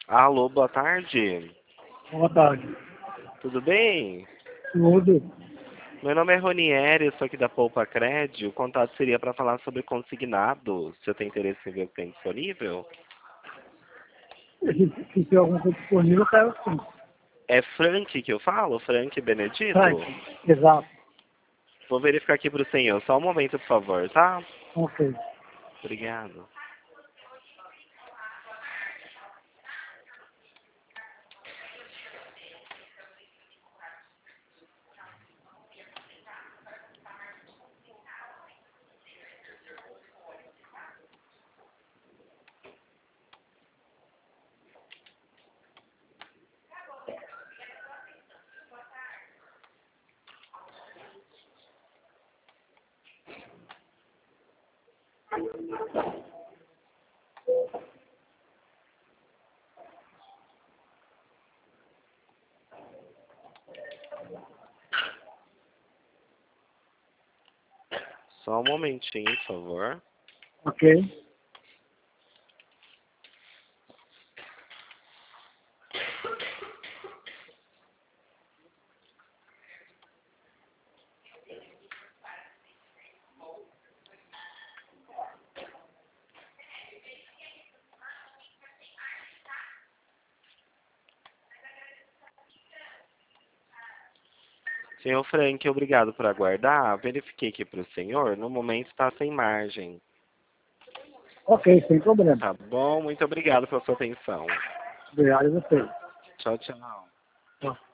Alô, boa tarde. Boa tarde. Tudo bem? Tudo. Meu nome é Ronieri, eu sou aqui da Poupa Cred. O contato seria para falar sobre consignado. Se eu tenho interesse em ver o que tem disponível. Se tem alguma coisa disponível, eu quero sim. É Frank que eu falo? Frank Frank, Benedito? exato. Vou verificar aqui para o senhor. Só um momento, por favor, tá? Ok. Obrigado. Só um momentinho, por favor. Ok. Senhor Frank, obrigado por aguardar. Verifiquei aqui para o senhor. No momento está sem margem. Ok, sem problema. Tá bom? Muito obrigado pela sua atenção. Obrigado a você. Tchau, tchau. Tchau.